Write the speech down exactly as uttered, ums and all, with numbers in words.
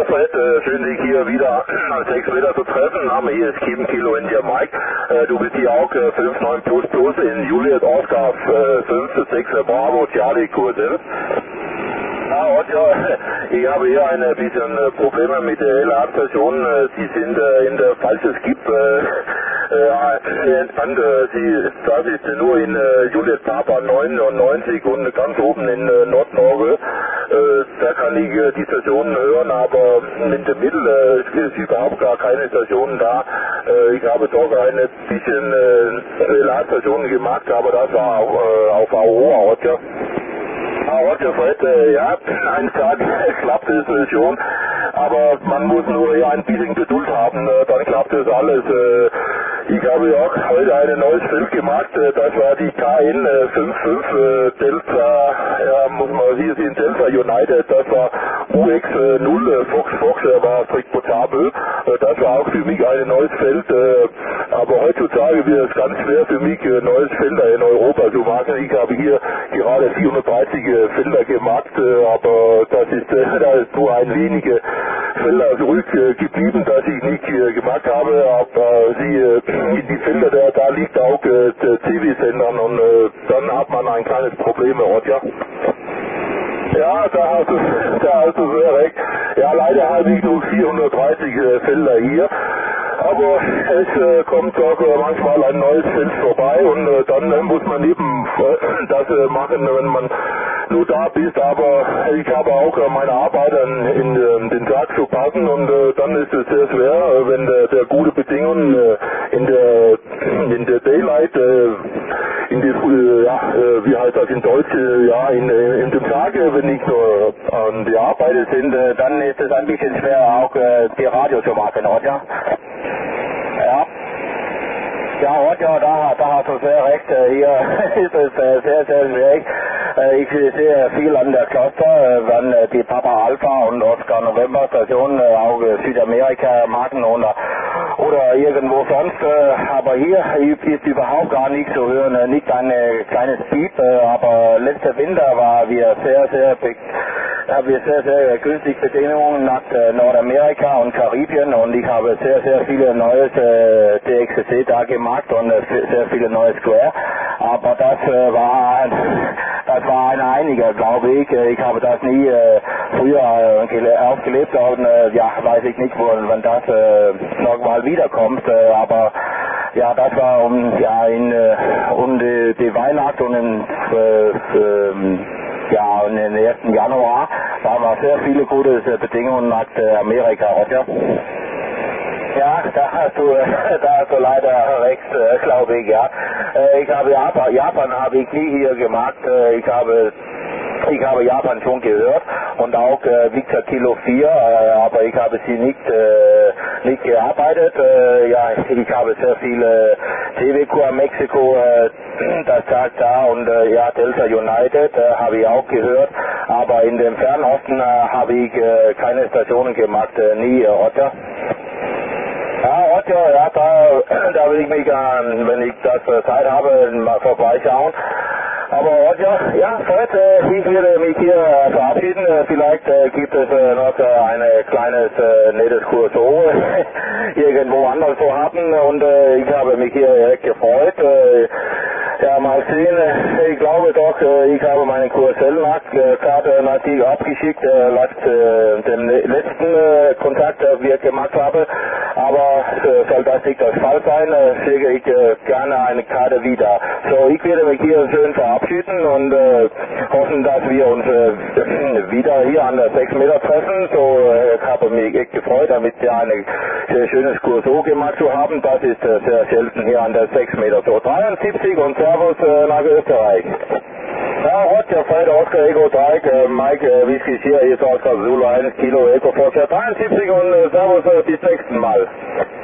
Roger Fred, äh, schön dich hier wieder an sechs Meter zu treffen. Name hier ist sieben Kilo in dir, Mike. Äh, du bist hier auch äh, fünf neun plus plus in Juliet Oscar äh, fünf sechs Bravo Charlie Kurs elf. Ja, Roger, ich habe hier ein bisschen äh, Probleme mit der L A D-Station. Äh, sie sind äh, in der falschen Skip äh, äh, entspannt. Äh, sie, das ist nur in äh, Juliet Papa neunundneunzig und ganz oben in äh, Nordnorge. Äh, da kann ich äh, die Stationen hören, aber in der Mitte äh, ist überhaupt gar keine Stationen da. Äh, ich habe doch ein bisschen äh, L A D-Stationen gemacht, aber das war auch äh, auf Aurora, Roger. Ah, Roger Fred, äh, ja, eines Tages klappt es äh, schon, aber man muss nur ja ein bisschen Geduld haben, äh, dann klappt es alles. Äh, ich habe auch heute ein neues Feld gemacht, äh, das war die K N fünf fünf äh, Delta, ja, muss man hier sehen, Delta United, das war U X null, äh, Fox Fox, äh, war transportabel, äh, das war auch für mich ein neues Feld, äh, aber heutzutage wird es ganz schwer für mich, äh, neues Felder in Europa zu machen. Ich habe hier gerade vierhundertdreißig Felder gemacht, aber das ist, äh, da ist nur ein wenige Felder zurückgeblieben, das ich nicht äh, gemacht habe, aber sie, äh, die Felder, da, da liegt auch äh, der C W-Sendern und äh, dann hat man ein kleines Problem, Roger. Ja, da hast du, da hast du sehr recht. Ja, leider habe ich nur vierhundertdreißig äh, Felder hier. Aber es äh, kommt auch äh, manchmal ein neues Feld vorbei und äh, dann äh, muss man eben äh, das äh, machen, wenn man nur da bist. Aber ich habe auch äh, meine Arbeit an, in äh, den Tag zu passen und äh, dann ist es sehr schwer, äh, wenn der, der gute Bedingungen äh, in der in der Daylight, äh, in die äh, ja, äh, wie heißt das in Deutsch, äh, ja, in, in dem Tag, äh, wenn ich nur an die Arbeit sind, äh, dann ist es ein bisschen schwer, auch äh, die Radio zu machen, oder? Ja. Ja, Roger, da, da hast du sehr recht. Hier ist es sehr, sehr schwierig. Ich sehe viel an der Cluster, wenn die Papa Alpha und Oscar November Station auch Südamerika machen oder, oder irgendwo sonst. Aber hier ist überhaupt gar nichts zu hören, nicht ein kleines Piep. Aber letzter Winter war wir sehr, sehr haben wir sehr, sehr günstige Bedingungen nach äh, Nordamerika und Karibien und ich habe sehr, sehr viele neues äh, D X C da gemacht und äh, sehr viele neue Square. Aber das äh, war das war ein einiger, glaube ich. Ich habe das nie äh, früher äh, aufgelebt und äh, ja, weiß ich nicht, wo, wann das äh, nochmal wiederkommt. Äh, aber ja, das war um ja in äh, um die, die Weihnacht und in, äh, äh, ja, und den ersten Januar, da waren sehr viele gute Bedingungen nach Amerika, oder? Ja, da hast du, da hast du leider recht, glaube ich, ja. Ich habe Japan, Japan habe ich nie hier gemacht. Ich habe Ich habe Japan schon gehört und auch äh, Victor Kilo vier, äh, aber ich habe sie nicht, äh, nicht gearbeitet. Äh, ja, ich habe sehr viele T V Q Mexiko, äh, das sagt da und äh, ja, Delta United äh, habe ich auch gehört, aber in dem Fernosten äh, habe ich äh, keine Stationen gemacht, äh, nie, oder? Ja, Roger, ja, da, da will ich mich, an, wenn ich das äh, Zeit habe, mal vorbeischauen. Aber Roger, ja, Fred, äh, ich werde mich hier äh, verabschieden. Äh, vielleicht äh, gibt es äh, noch äh, ein kleines äh, nettes Kurso irgendwo anders zu haben und äh, ich habe mich hier äh, gefreut. Äh, ja, mal sehen, ich glaube doch, äh, ich habe meinen Kurs Karte natürlich abgeschickt, äh, läuft äh, den letzten äh, Kontakt, den wir gemacht haben. Aber äh, soll das nicht der Fall sein, äh, schicke ich äh, gerne eine Karte wieder. So, ich werde mich hier schön verabschieden und äh, hoffen, dass wir uns äh, wieder hier an der sechs Meter treffen. So, äh, ich habe mich echt gefreut, damit wir ein sehr schönes Kurs so gemacht zu haben. Das ist äh, sehr selten hier an der sechs Meter. So, dreiundsiebzig und Servus äh, nach Österreich. Ja, Roger, Fred, Oscar, Ego, Dreieck, äh, Mike, äh, Whisky, hier, hier ist Oscar, Zulu, eins Kilo, Eco, Forza, dreiundsiebzig und äh, Servus, äh, bis nächsten Mal.